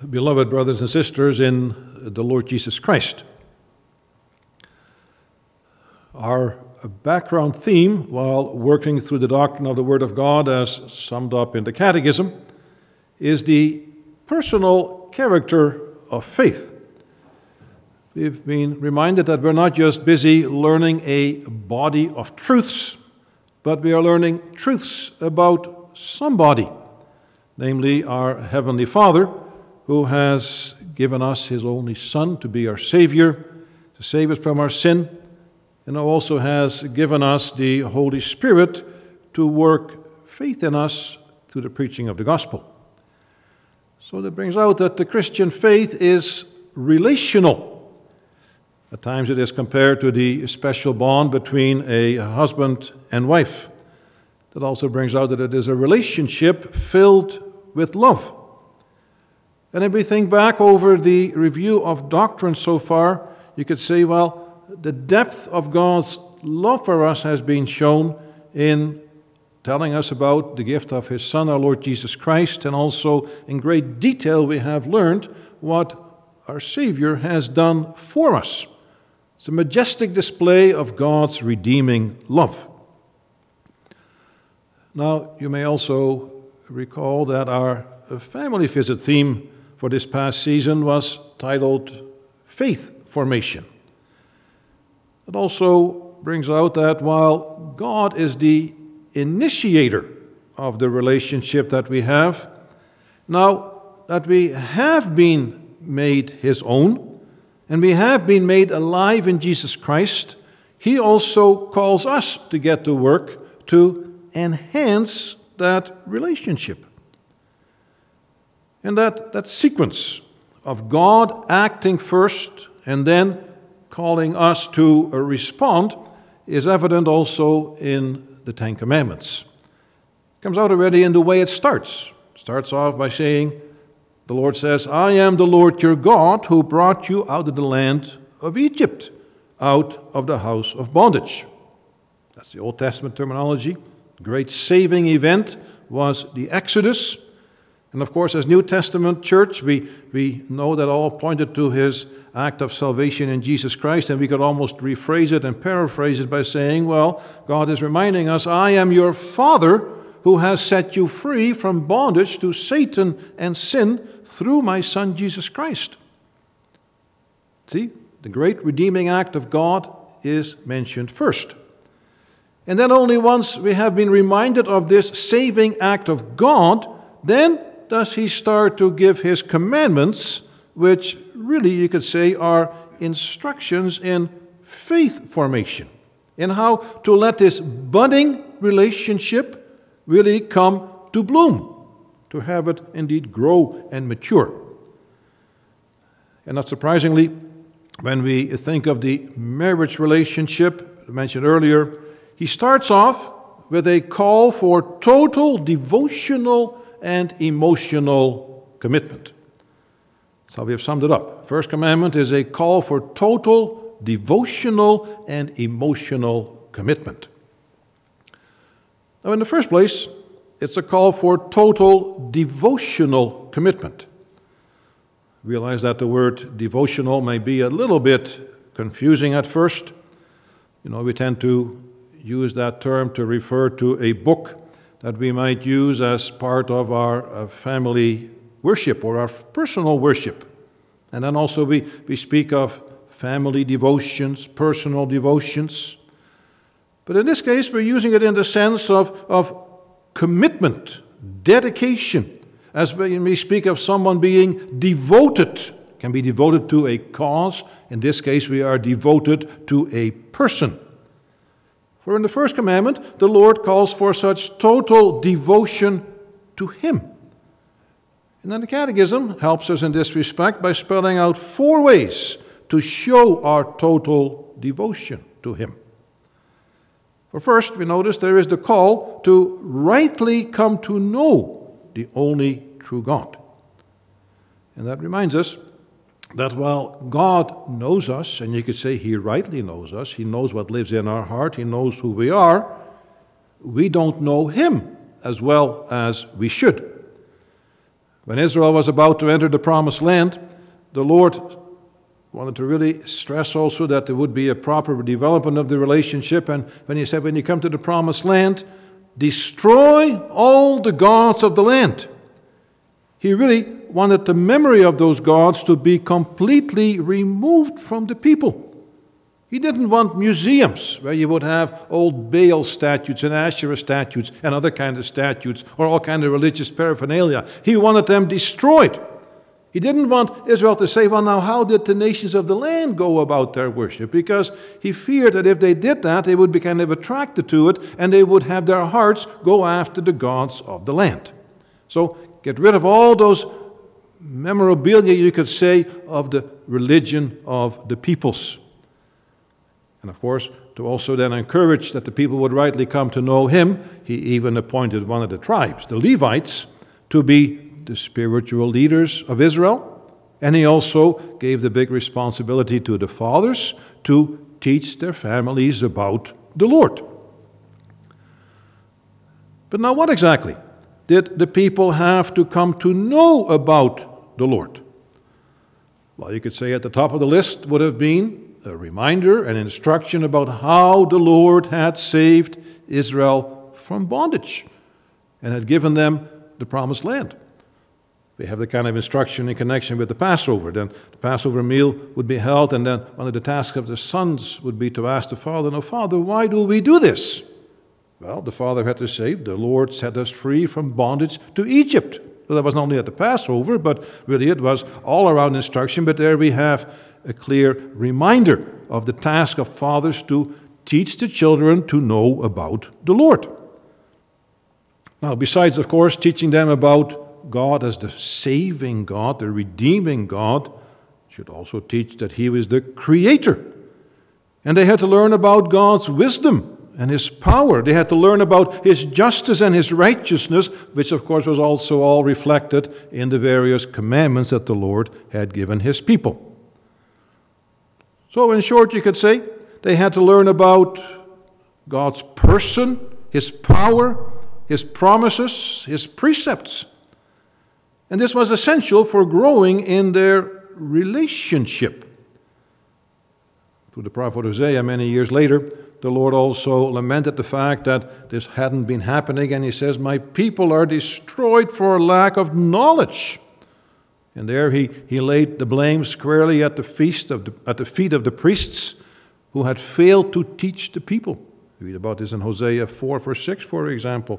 Beloved brothers and sisters in the Lord Jesus Christ, our background theme while working through the doctrine of the Word of God as summed up in the Catechism is the personal character of faith. We've been reminded that we're not just busy learning a body of truths, but we are learning truths about somebody, namely our Heavenly Father, who has given us His only Son to be our Savior, to save us from our sin, and who also has given us the Holy Spirit to work faith in us through the preaching of the gospel. So that brings out that the Christian faith is relational. At times it is compared to the special bond between a husband and wife. That also brings out that it is a relationship filled with love. And if we think back over the review of doctrine so far, you could say, well, the depth of God's love for us has been shown in telling us about the gift of His Son, our Lord Jesus Christ, and also in great detail we have learned what our Savior has done for us. It's a majestic display of God's redeeming love. Now, you may also recall that our family visit theme for this past season was titled Faith Formation. It also brings out that while God is the initiator of the relationship that we have, now that we have been made His own and we have been made alive in Jesus Christ, He also calls us to get to work to enhance that relationship. And that sequence of God acting first and then calling us to respond is evident also in the Ten Commandments. It comes out already in the way it starts. It starts off by saying, the Lord says, I am the Lord your God who brought you out of the land of Egypt, out of the house of bondage. That's the Old Testament terminology. The great saving event was the Exodus. And of course, as New Testament church, we know that all pointed to His act of salvation in Jesus Christ, and we could almost rephrase it and paraphrase it by saying, well, God is reminding us, I am your Father who has set you free from bondage to Satan and sin through my Son Jesus Christ. See, the great redeeming act of God is mentioned first. And then only once we have been reminded of this saving act of God, then does He start to give His commandments, which really you could say are instructions in faith formation, in how to let this budding relationship really come to bloom, to have it indeed grow and mature. And not surprisingly, when we think of the marriage relationship mentioned earlier, He starts off with a call for total devotional and emotional commitment. That's how we have summed it up. First commandment is a call for total devotional and emotional commitment. Now, in the first place, it's a call for total devotional commitment. Realize that the word devotional may be a little bit confusing at first. We tend to use that term to refer to a book that we might use as part of our family worship or our personal worship. And then also we speak of family devotions, personal devotions. But in this case, we're using it in the sense of commitment, dedication. As when we speak of someone being devoted, can be devoted to a cause. In this case, we are devoted to a person. For in the first commandment, the Lord calls for such total devotion to Him. And then the Catechism helps us in this respect by spelling out 4 ways to show our total devotion to Him. For first, we notice there is the call to rightly come to know the only true God. And that reminds us that while God knows us, and you could say He rightly knows us, He knows what lives in our heart, He knows who we are, we don't know Him as well as we should. When Israel was about to enter the promised land, the Lord wanted to really stress also that there would be a proper development of the relationship. And when he said, when you come to the promised land, destroy all the gods of the land. He really wanted the memory of those gods to be completely removed from the people. He didn't want museums where you would have old Baal statues and Asherah statues and other kinds of statues or all kinds of religious paraphernalia. He wanted them destroyed. He didn't want Israel to say, well, now how did the nations of the land go about their worship? Because he feared that if they did that, they would be kind of attracted to it and they would have their hearts go after the gods of the land. So get rid of all those memorabilia, you could say, of the religion of the peoples. And of course, to also then encourage that the people would rightly come to know him, he even appointed one of the tribes, the Levites, to be the spiritual leaders of Israel. And he also gave the big responsibility to the fathers to teach their families about the Lord. But now what exactly did the people have to come to know about the Lord? Well, you could say at the top of the list would have been a reminder, an instruction about how the Lord had saved Israel from bondage and had given them the promised land. We have the kind of instruction in connection with the Passover. Then the Passover meal would be held, and then one of the tasks of the sons would be to ask the father, "No, Father, why do we do this?" Well, the father had to say, "The Lord set us free from bondage to Egypt." So that was not only at the Passover, but really it was all around instruction. But there we have a clear reminder of the task of fathers to teach the children to know about the Lord. Now, besides, of course, teaching them about God as the saving God, the redeeming God, should also teach that he was the creator. And they had to learn about God's wisdom and his power. They had to learn about his justice and his righteousness, which of course was also all reflected in the various commandments that the Lord had given his people. So in short, you could say, they had to learn about God's person, his power, his promises, his precepts. And this was essential for growing in their relationship. Through the prophet Hosea, many years later, the Lord also lamented the fact that this hadn't been happening, and he says, "My people are destroyed for lack of knowledge." And there he laid the blame squarely at the feet of the priests who had failed to teach the people. We read about this in Hosea 4, verse 6, for example.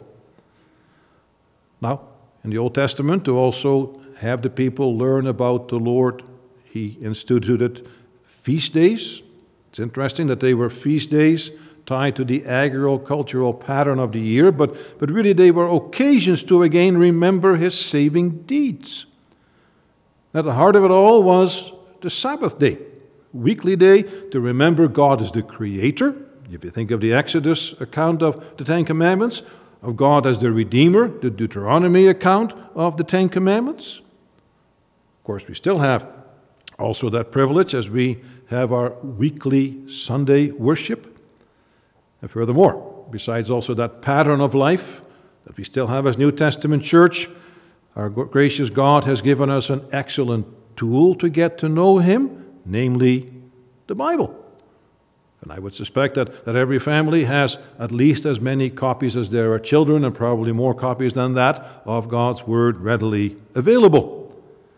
Now, in the Old Testament, to also have the people learn about the Lord, he instituted feast days. It's interesting that they were feast days tied to the agricultural pattern of the year, but really they were occasions to again remember his saving deeds. At the heart of it all was the Sabbath day, weekly day to remember God as the creator. If you think of the Exodus account of the Ten Commandments, of God as the Redeemer, the Deuteronomy account of the Ten Commandments. Of course, we still have also that privilege as we have our weekly Sunday worship. And furthermore, besides also that pattern of life that we still have as New Testament church, our gracious God has given us an excellent tool to get to know him, namely the Bible. And I would suspect that every family has at least as many copies as there are children, and probably more copies than that, of God's Word readily available.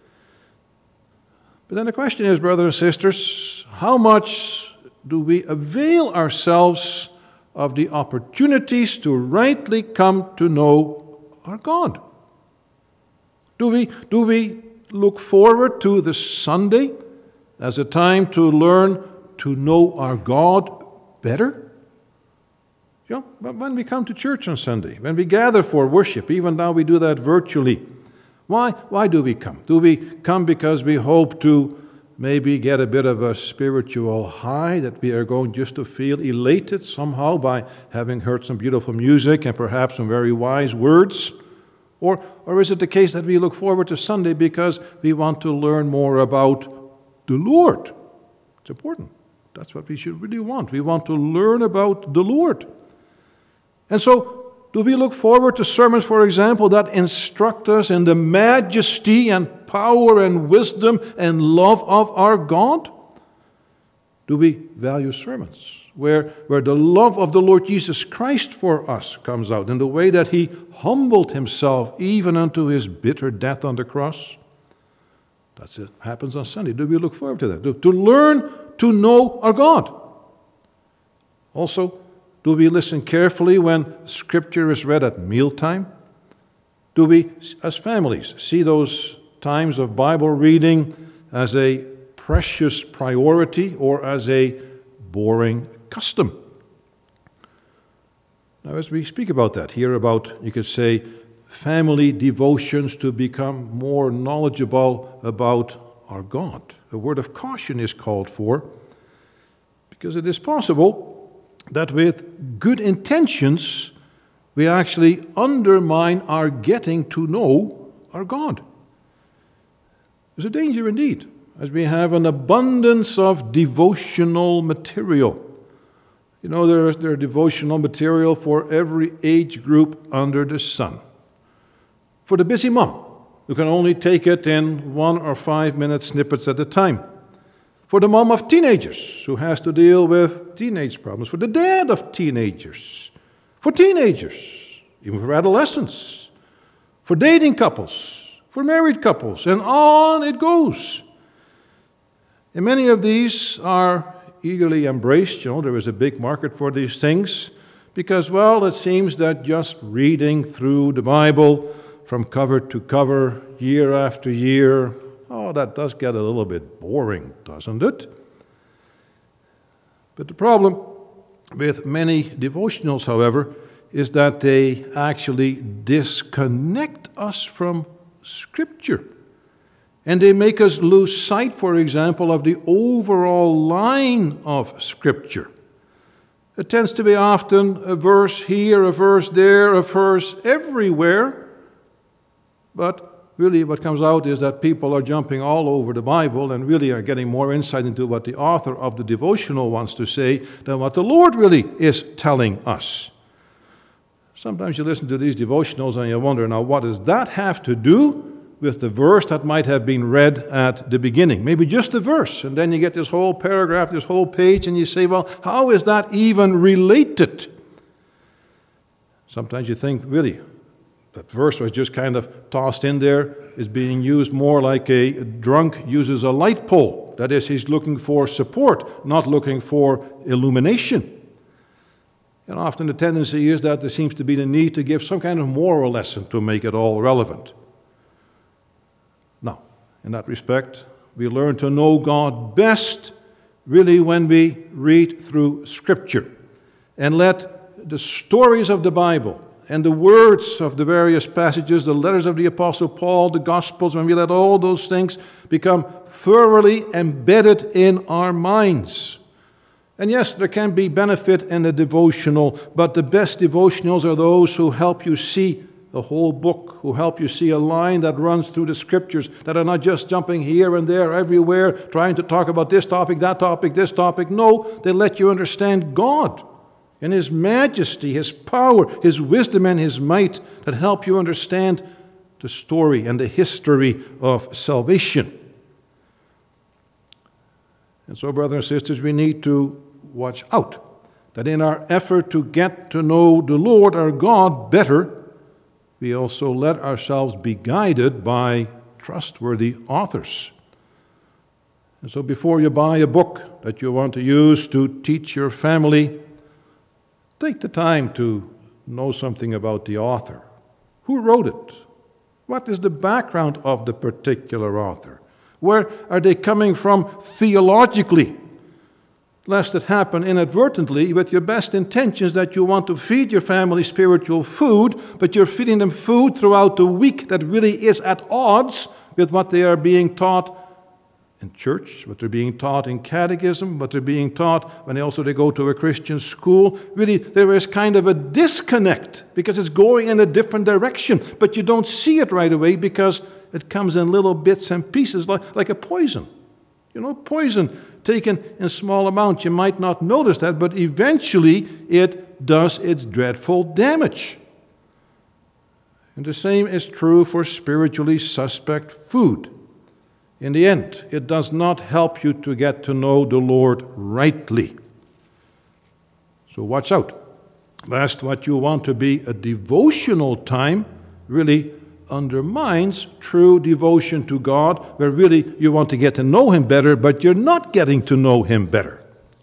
But then the question is, brothers and sisters, how much do we avail ourselves of the opportunities to rightly come to know our God? Do we look forward to the Sunday as a time to learn to know our God better? You know, when we come to church on Sunday, when we gather for worship, even now we do that virtually, why do we come? Do we come because we hope to maybe get a bit of a spiritual high, that we are going just to feel elated somehow by having heard some beautiful music and perhaps some very wise words? Or is it the case that we look forward to Sunday because we want to learn more about the Lord? It's important. That's what we should really want. We want to learn about the Lord. And so do we look forward to sermons, for example, that instruct us in the majesty and power and wisdom and love of our God? Do we value sermons where the love of the Lord Jesus Christ for us comes out in the way that he humbled himself even unto his bitter death on the cross? That's it. Happens on Sunday. Do we look forward to that? To learn to know our God. Also, do we listen carefully when Scripture is read at mealtime? Do we, as families, see those times of Bible reading as a precious priority or as a boring custom? Now, as we speak about that, here about, you could say, family devotions to become more knowledgeable about our God. A word of caution is called for, because it is possible that with good intentions, we actually undermine our getting to know our God. There's a danger indeed, as we have an abundance of devotional material. You know, there are devotional material for every age group under the sun. For the busy mom, who can only take it in 1 or 5 minute snippets at a time. For the mom of teenagers, who has to deal with teenage problems. For the dad of teenagers. For teenagers, even for adolescents. For dating couples. For married couples. And on it goes. And many of these are eagerly embraced. You know, there is a big market for these things. Because, well, it seems that just reading through the Bible from cover to cover, year after year, oh, that does get a little bit boring, doesn't it? But the problem with many devotionals, however, is that they actually disconnect us from Scripture. And they make us lose sight, for example, of the overall line of Scripture. It tends to be often a verse here, a verse there, a verse everywhere. But really what comes out is that people are jumping all over the Bible and really are getting more insight into what the author of the devotional wants to say than what the Lord really is telling us. Sometimes you listen to these devotionals and you wonder, now what does that have to do with the verse that might have been read at the beginning? Maybe just a verse, and then you get this whole paragraph, this whole page, and you say, well, how is that even related? Sometimes you think, really, that verse was just kind of tossed in there, is being used more like a drunk uses a light pole. That is, he's looking for support, not looking for illumination. And often the tendency is that there seems to be the need to give some kind of moral lesson to make it all relevant. Now, in that respect, we learn to know God best really when we read through Scripture and let the stories of the Bible and the words of the various passages, the letters of the Apostle Paul, the Gospels, when we let all those things become thoroughly embedded in our minds. And yes, there can be benefit in a devotional, but the best devotionals are those who help you see the whole book, who help you see a line that runs through the Scriptures, that are not just jumping here and there, everywhere, trying to talk about this topic, that topic, this topic. No, they let you understand God and His majesty, His power, His wisdom, and His might, that help you understand the story and the history of salvation. And so, brothers and sisters, we need to watch out that in our effort to get to know the Lord our God better, we also let ourselves be guided by trustworthy authors. And so before you buy a book that you want to use to teach your family, take the time to know something about the author. Who wrote it? What is the background of the particular author? Where are they coming from theologically? Lest it happen inadvertently with your best intentions that you want to feed your family spiritual food, but you're feeding them food throughout the week that really is at odds with what they are being taught in church, what they're being taught in catechism, what they're being taught when they go to a Christian school. Really, there is kind of a disconnect because it's going in a different direction, but you don't see it right away because it comes in little bits and pieces like a poison. You know, poison taken in small amounts, you might not notice that, but eventually it does its dreadful damage. And the same is true for spiritually suspect food. In the end, it does not help you to get to know the Lord rightly. So watch out, lest what you want to be a devotional time really undermines true devotion to God, where really you want to get to know Him better, but you're not getting to know Him better.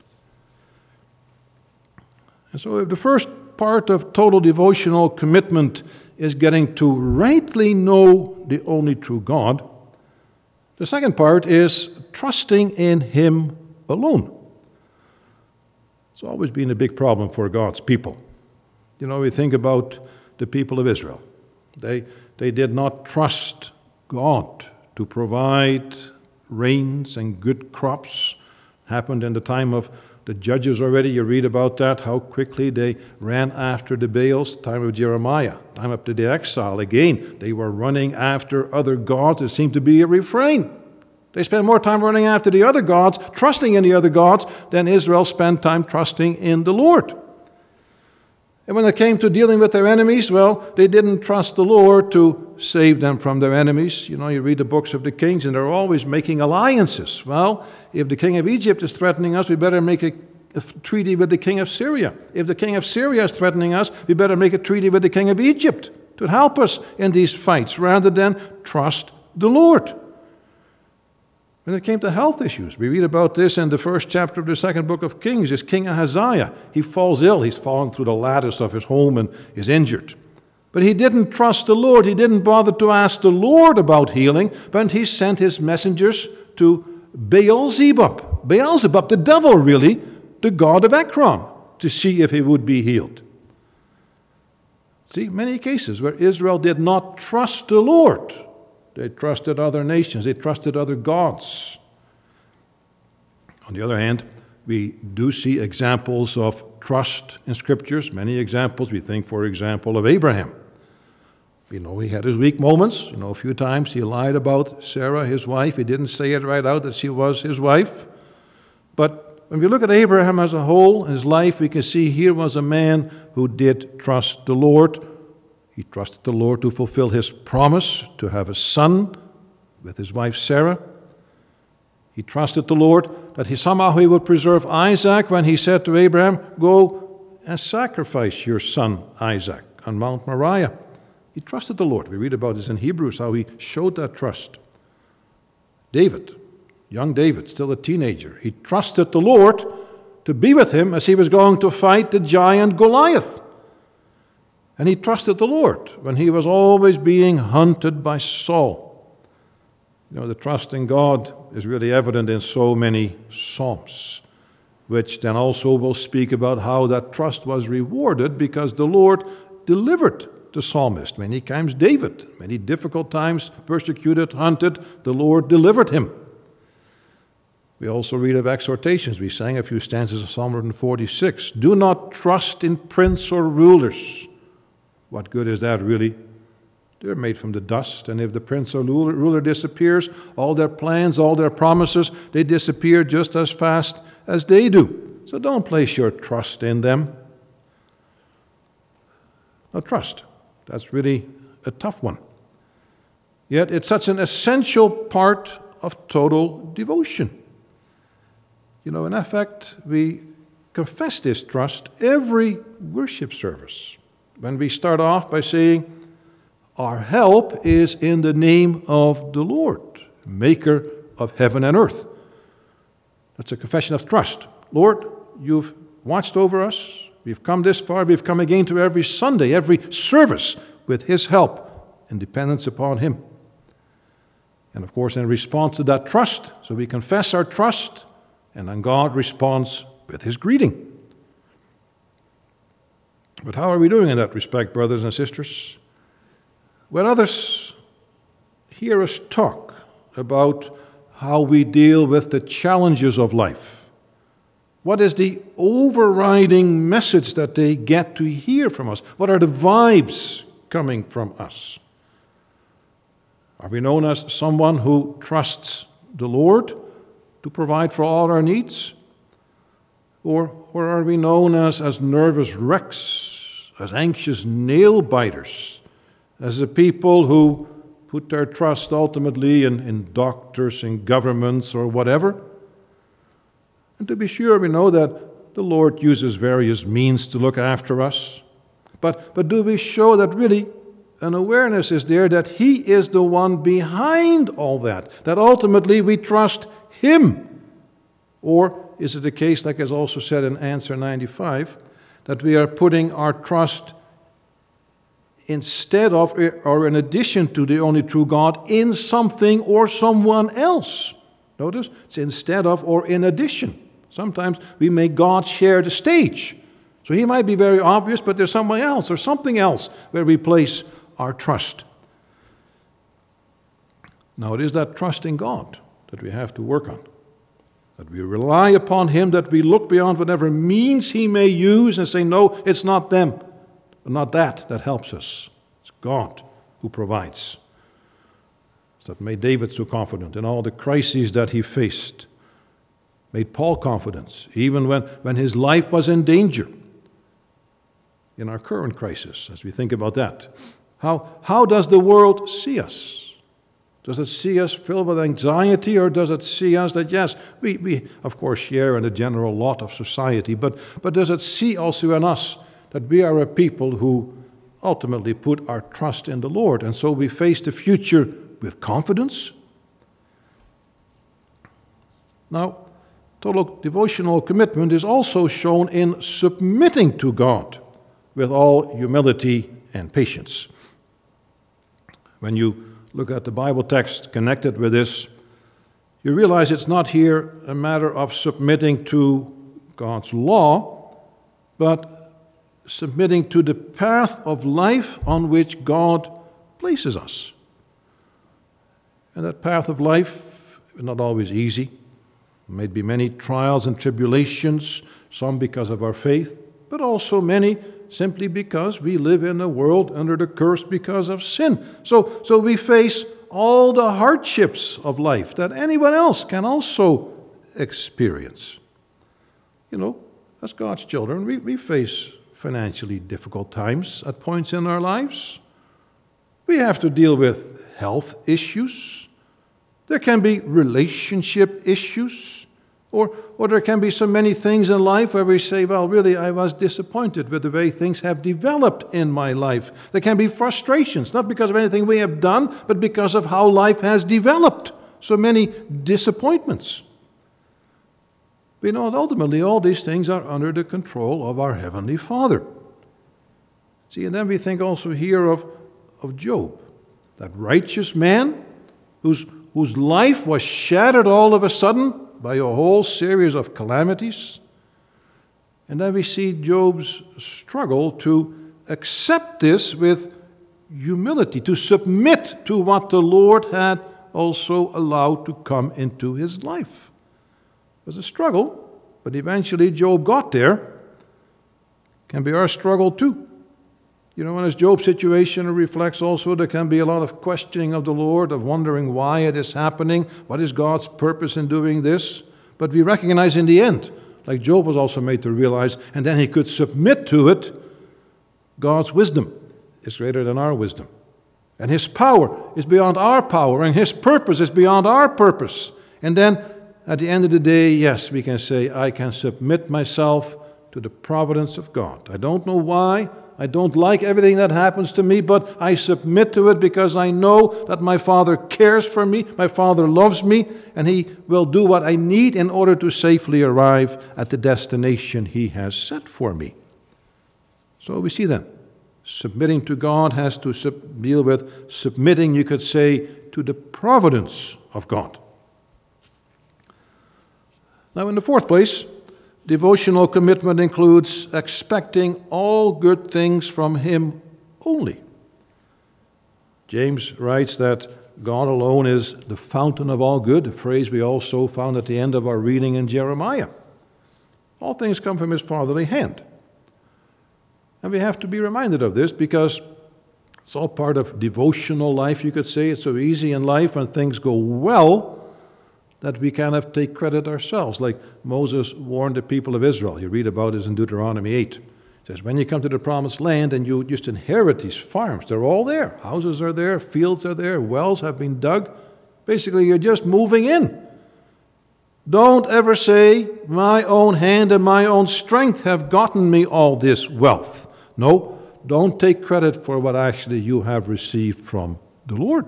And so if the first part of total devotional commitment is getting to rightly know the only true God, the second part is trusting in Him alone. It's always been a big problem for God's people. You know, we think about the people of Israel. They did not trust God to provide rains and good crops. Happened in the time of the judges already. You read about that, how quickly they ran after the Baals. Time of Jeremiah, time up to the exile. Again, they were running after other gods. It seemed to be a refrain. They spent more time running after the other gods, trusting in the other gods, than Israel spent time trusting in the Lord. And when it came to dealing with their enemies, well, they didn't trust the Lord to save them from their enemies. You know, you read the books of the kings, and they're always making alliances. Well, if the king of Egypt is threatening us, we better make a treaty with the king of Syria. If the king of Syria is threatening us, we better make a treaty with the king of Egypt to help us in these fights, rather than trust the Lord. When it came to health issues, we read about this in the first chapter of the second book of Kings. It's King Ahaziah. He falls ill. He's fallen through the ladders of his home and is injured. But he didn't trust the Lord. He didn't bother to ask the Lord about healing, but he sent his messengers to Beelzebub. Beelzebub, the devil really, the god of Ekron, to see if he would be healed. See, many cases where Israel did not trust the Lord. They trusted other nations. They trusted other gods. On the other hand, we do see examples of trust in Scriptures. Many examples. We think, for example, of Abraham. We know he had his weak moments. You know, a few times he lied about Sarah, his wife. He didn't say it right out that she was his wife. But when we look at Abraham as a whole, his life, we can see here was a man who did trust the Lord. He trusted the Lord to fulfill his promise to have a son with his wife Sarah. He trusted the Lord that he would preserve Isaac when he said to Abraham, "Go and sacrifice your son Isaac on Mount Moriah." He trusted the Lord. We read about this in Hebrews, how he showed that trust. David, young David, still a teenager, he trusted the Lord to be with him as he was going to fight the giant Goliath. And he trusted the Lord when he was always being hunted by Saul. You know, the trust in God is really evident in so many Psalms, which then also will speak about how that trust was rewarded because the Lord delivered the psalmist. Many times David, many difficult times, persecuted, hunted, the Lord delivered him. We also read of exhortations. We sang a few stanzas of Psalm 146. Do not trust in prince or rulers. What good is that, really? They're made from the dust, and if the prince or ruler disappears, all their plans, all their promises, they disappear just as fast as they do. So don't place your trust in them. Now, trust, that's really a tough one. Yet it's such an essential part of total devotion. You know, in effect, we confess this trust every worship service. When we start off by saying, our help is in the name of the Lord, maker of heaven and earth. That's a confession of trust. Lord, you've watched over us. We've come this far. We've come again to every Sunday, every service with His help and dependence upon Him. And of course, in response to that trust, so we confess our trust, and then God responds with His greeting. But how are we doing in that respect, brothers and sisters? When others hear us talk about how we deal with the challenges of life, what is the overriding message that they get to hear from us? What are the vibes coming from us? Are we known as someone who trusts the Lord to provide for all our needs? Or are we known as nervous wrecks, as anxious nail-biters, as a people who put their trust ultimately in doctors, in governments, or whatever. And to be sure, we know that the Lord uses various means to look after us. But do we show that really an awareness is there that He is the one behind all that ultimately we trust Him? Or is it the case, like is also said in answer 95, that we are putting our trust instead of or in addition to the only true God in something or someone else? Notice, it's instead of or in addition. Sometimes we make God share the stage. So He might be very obvious, but there's someone else or something else where we place our trust. Now it is that trust in God that we have to work on. That we rely upon Him, that we look beyond whatever means He may use and say, no, it's not them, but not that helps us. It's God who provides. That made David so confident in all the crises that he faced. Made Paul confident, even when his life was in danger. In our current crisis, as we think about that. How does the world see us? Does it see us filled with anxiety, or does it see us that, yes, we of course share in the general lot of society, but does it see also in us that we are a people who ultimately put our trust in the Lord, and so we face the future with confidence? Now, total devotional commitment is also shown in submitting to God with all humility and patience. When you look at the Bible text connected with this, you realize it's not here a matter of submitting to God's law, but submitting to the path of life on which God places us. And that path of life is not always easy. There may be many trials and tribulations, some because of our faith, but also many simply because we live in a world under the curse because of sin. So we face all the hardships of life that anyone else can also experience. You know, as God's children, we face financially difficult times at points in our lives. We have to deal with health issues. There can be relationship issues. Or there can be so many things in life where we say, well, really, I was disappointed with the way things have developed in my life. There can be frustrations, not because of anything we have done, but because of how life has developed. So many disappointments. We know that ultimately all these things are under the control of our Heavenly Father. See, and then we think also here of Job, that righteous man whose life was shattered all of a sudden by a whole series of calamities. And then we see Job's struggle to accept this with humility, to submit to what the Lord had also allowed to come into his life. It was a struggle, but eventually Job got there. Can be our struggle too. You know, in his Job situation, it reflects also there can be a lot of questioning of the Lord, of wondering why it is happening, what is God's purpose in doing this. But we recognize in the end, like Job was also made to realize, and then he could submit to it, God's wisdom is greater than our wisdom. And his power is beyond our power, and his purpose is beyond our purpose. And then, at the end of the day, yes, we can say, I can submit myself to the providence of God. I don't know why. I don't like everything that happens to me, but I submit to it because I know that my Father cares for me, my Father loves me, and He will do what I need in order to safely arrive at the destination He has set for me. So we see then, submitting to God has to deal with submitting, you could say, to the providence of God. Now, in the fourth place, devotional commitment includes expecting all good things from Him only. James writes that God alone is the fountain of all good, a phrase we also found at the end of our reading in Jeremiah. All things come from His fatherly hand. And we have to be reminded of this because it's all part of devotional life, you could say. It's so easy in life when things go well that we kind of take credit ourselves, like Moses warned the people of Israel. You read about this in Deuteronomy 8. It says when you come to the promised land and you just inherit these farms, they're all there. Houses are there, fields are there, wells have been dug. Basically, you're just moving in. Don't ever say, my own hand and my own strength have gotten me all this wealth. No, don't take credit for what actually you have received from the Lord.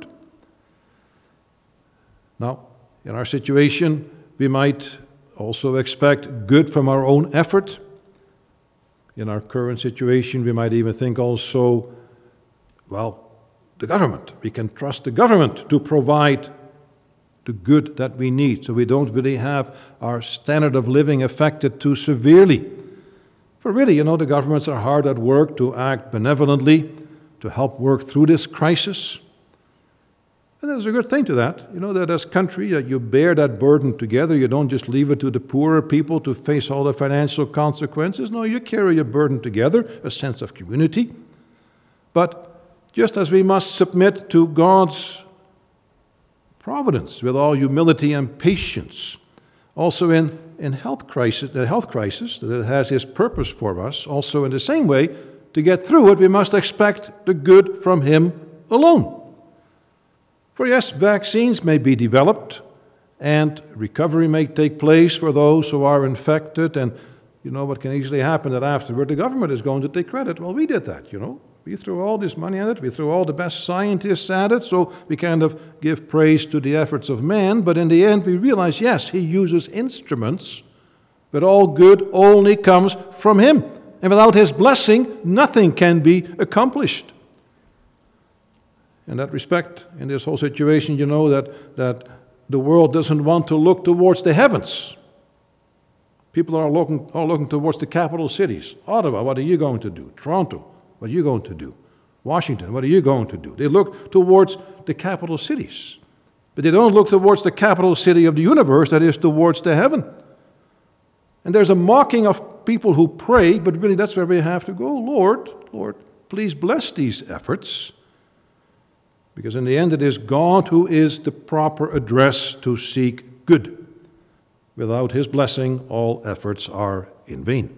Now, in our situation, we might also expect good from our own effort. In our current situation, we might even think also, well, the government. We can trust the government to provide the good that we need, so we don't really have our standard of living affected too severely. For really, the governments are hard at work to act benevolently, to help work through this crisis. And there's a good thing to that, that as a country, that you bear that burden together. You don't just leave it to the poorer people to face all the financial consequences. No, you carry a burden together, a sense of community. But just as we must submit to God's providence with all humility and patience, also in the health crisis that has His purpose for us, also in the same way, to get through it, we must expect the good from Him alone. For yes, vaccines may be developed, and recovery may take place for those who are infected, and what can easily happen that afterward the government is going to take credit. Well, we did that, We threw all this money at it, we threw all the best scientists at it, so we kind of give praise to the efforts of man, but in the end we realize, yes, He uses instruments, but all good only comes from Him. And without His blessing, nothing can be accomplished. In that respect, in this whole situation, that the world doesn't want to look towards the heavens. People are looking towards the capital cities. Ottawa, what are you going to do? Toronto, what are you going to do? Washington, what are you going to do? They look towards the capital cities. But they don't look towards the capital city of the universe, that is towards the heaven. And there's a mocking of people who pray, but really that's where we have to go. Lord, please bless these efforts. Because in the end it is God who is the proper address to seek good. Without His blessing, all efforts are in vain.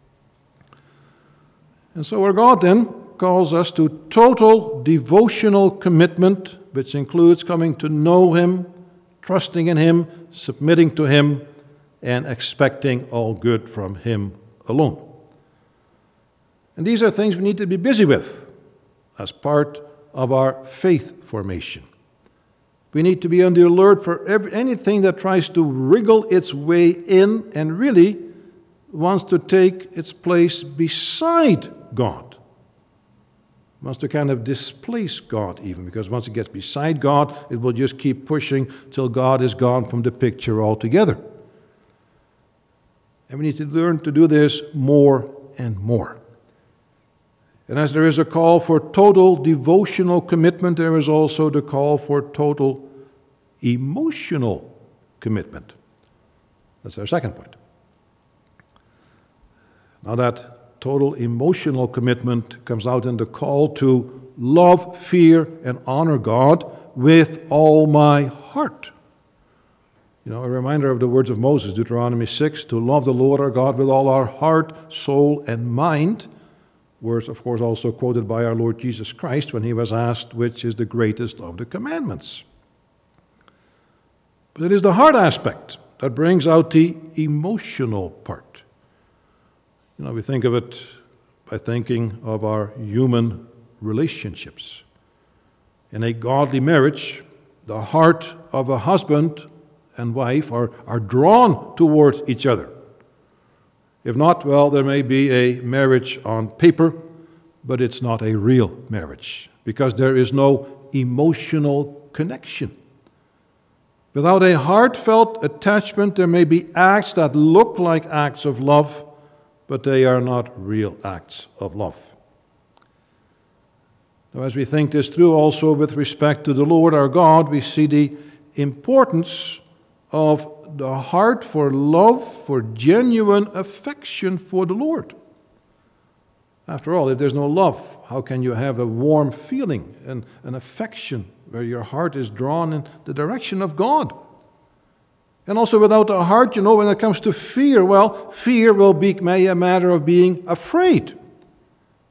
And so our God then calls us to total devotional commitment, which includes coming to know Him, trusting in Him, submitting to Him, and expecting all good from Him alone. And these are things we need to be busy with as part of our faith formation. We need to be on the alert for anything that tries to wriggle its way in and really wants to take its place beside God. Wants to kind of displace God even, because once it gets beside God, it will just keep pushing till God is gone from the picture altogether. And we need to learn to do this more and more. And as there is a call for total devotional commitment, there is also the call for total emotional commitment. That's our second point. Now that total emotional commitment comes out in the call to love, fear, and honor God with all my heart. A reminder of the words of Moses, Deuteronomy 6, to love the Lord our God with all our heart, soul, and mind. Words, of course, also quoted by our Lord Jesus Christ when He was asked which is the greatest of the commandments. But it is the heart aspect that brings out the emotional part. We think of it by thinking of our human relationships. In a godly marriage, the heart of a husband and wife are drawn towards each other. If not, well, there may be a marriage on paper, but it's not a real marriage because there is no emotional connection. Without a heartfelt attachment, there may be acts that look like acts of love, but they are not real acts of love. Now, as we think this through also with respect to the Lord our God, we see the importance of the heart for love, for genuine affection for the Lord. After all, if there's no love, how can you have a warm feeling and an affection where your heart is drawn in the direction of God? And also without a heart, when it comes to fear, well, fear will be a matter of being afraid.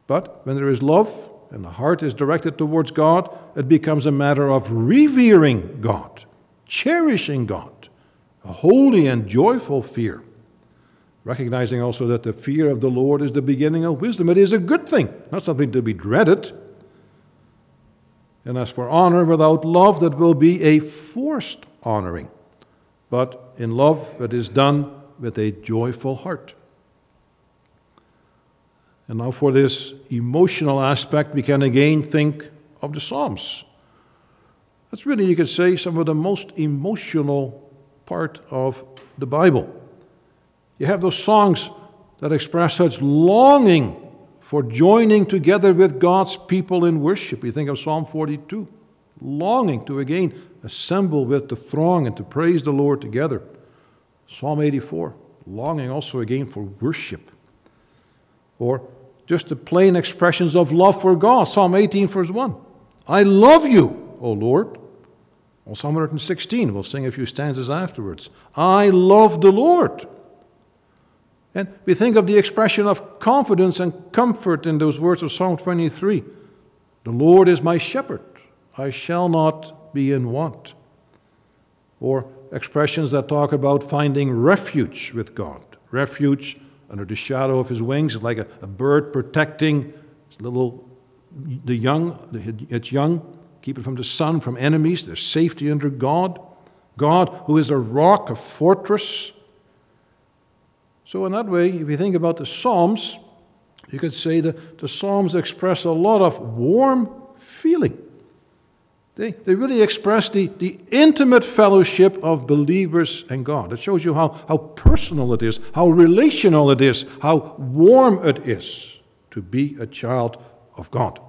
But when there is love and the heart is directed towards God, it becomes a matter of revering God, cherishing God, a holy and joyful fear. Recognizing also that the fear of the Lord is the beginning of wisdom. It is a good thing, not something to be dreaded. And as for honor without love, that will be a forced honoring. But in love, it is done with a joyful heart. And now for this emotional aspect, we can again think of the Psalms. That's really, you could say, some of the most emotional part of the Bible. You have those songs that express such longing for joining together with God's people in worship. You think of Psalm 42, longing to again assemble with the throng and to praise the Lord together. Psalm 84, longing also again for worship. Or just the plain expressions of love for God. Psalm 18, verse 1. I love you, O Lord. Or Psalm 116, we'll sing a few stanzas afterwards. I love the Lord. And we think of the expression of confidence and comfort in those words of Psalm 23. The Lord is my shepherd. I shall not be in want. Or expressions that talk about finding refuge with God. Refuge under the shadow of his wings, like a bird protecting its young, keep it from the sun, from enemies. There's safety under God. God, who is a rock, a fortress. So in that way, if you think about the Psalms, you could say that the Psalms express a lot of warm feeling. They really express the intimate fellowship of believers and God. It shows you how personal it is, how relational it is, how warm it is to be a child of God.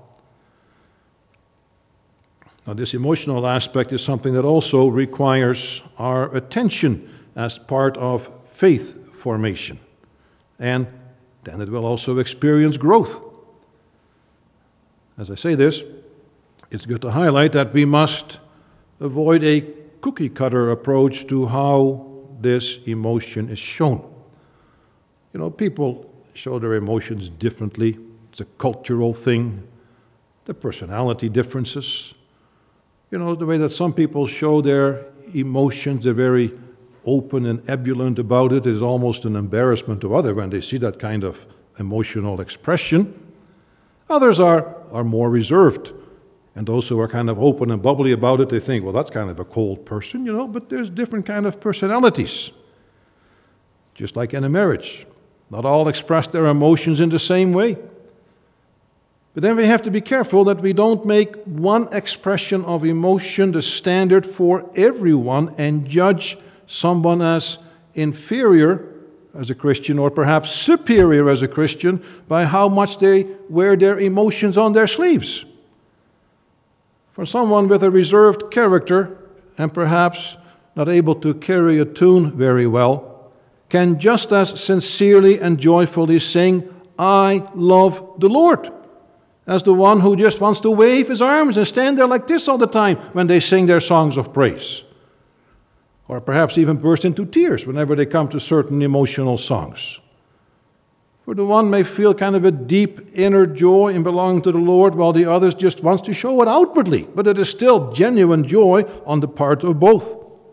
Now, this emotional aspect is something that also requires our attention as part of faith formation. And then it will also experience growth. As I say this, it's good to highlight that we must avoid a cookie-cutter approach to how this emotion is shown. You know, people show their emotions differently. It's a cultural thing. The personality differences. You know, the way that some people show their emotions, they're very open and ebullient about it. Is almost an embarrassment to others when they see that kind of emotional expression. Others are more reserved. And those who are kind of open and bubbly about it, they think, well, that's kind of a cold person, you know, but there's different kind of personalities. Just like in a marriage. Not all express their emotions in the same way. But then we have to be careful that we don't make one expression of emotion the standard for everyone and judge someone as inferior as a Christian or perhaps superior as a Christian by how much they wear their emotions on their sleeves. For someone with a reserved character and perhaps not able to carry a tune very well can just as sincerely and joyfully sing, I love the Lord, as the one who just wants to wave his arms and stand there like this all the time when they sing their songs of praise. Or perhaps even burst into tears whenever they come to certain emotional songs. For the one may feel kind of a deep inner joy in belonging to the Lord, while the others just wants to show it outwardly. But it is still genuine joy on the part of both.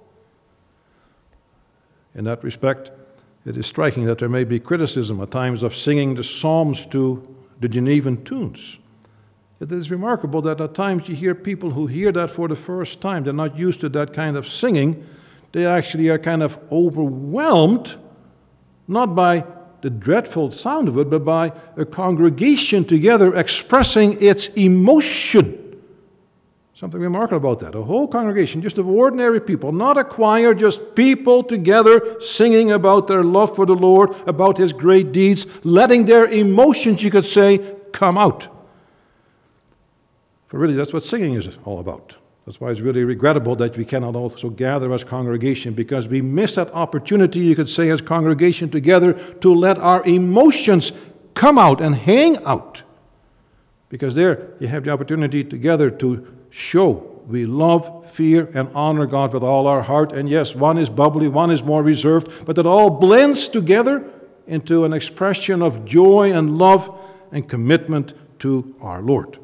In that respect, it is striking that there may be criticism at times of singing the Psalms to the Genevan tunes. It is remarkable that at times you hear people who hear that for the first time, they're not used to that kind of singing. They actually are kind of overwhelmed, not by the dreadful sound of it, but by a congregation together expressing its emotion. Something remarkable about that. A whole congregation, just of ordinary people, not a choir, just people together singing about their love for the Lord, about His great deeds, letting their emotions, you could say, come out. For really, that's what singing is all about. That's why it's really regrettable that we cannot also gather as congregation, because we miss that opportunity, you could say, as congregation together to let our emotions come out and hang out. Because there you have the opportunity together to show we love, fear, and honor God with all our heart. And yes, one is bubbly, one is more reserved, but it all blends together into an expression of joy and love and commitment to our Lord.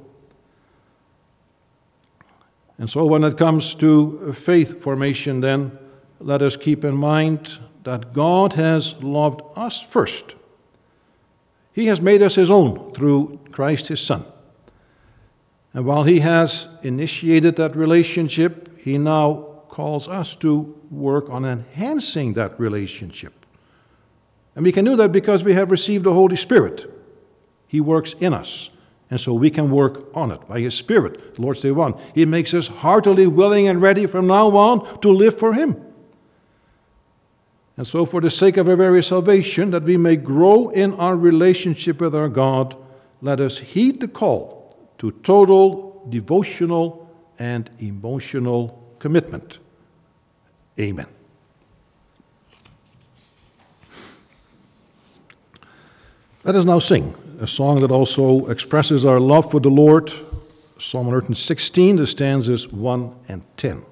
And so when it comes to faith formation, then, let us keep in mind that God has loved us first. He has made us his own through Christ his Son. And while he has initiated that relationship, he now calls us to work on enhancing that relationship. And we can do that because we have received the Holy Spirit. He works in us, and so we can work on it by his Spirit. The Lord's Day 1. He makes us heartily willing and ready from now on to live for him. And so for the sake of our very salvation, that we may grow in our relationship with our God, let us heed the call to total devotional and emotional commitment. Amen. Let us now sing a song that also expresses our love for the Lord, Psalm 116, the stanzas 1 and 10.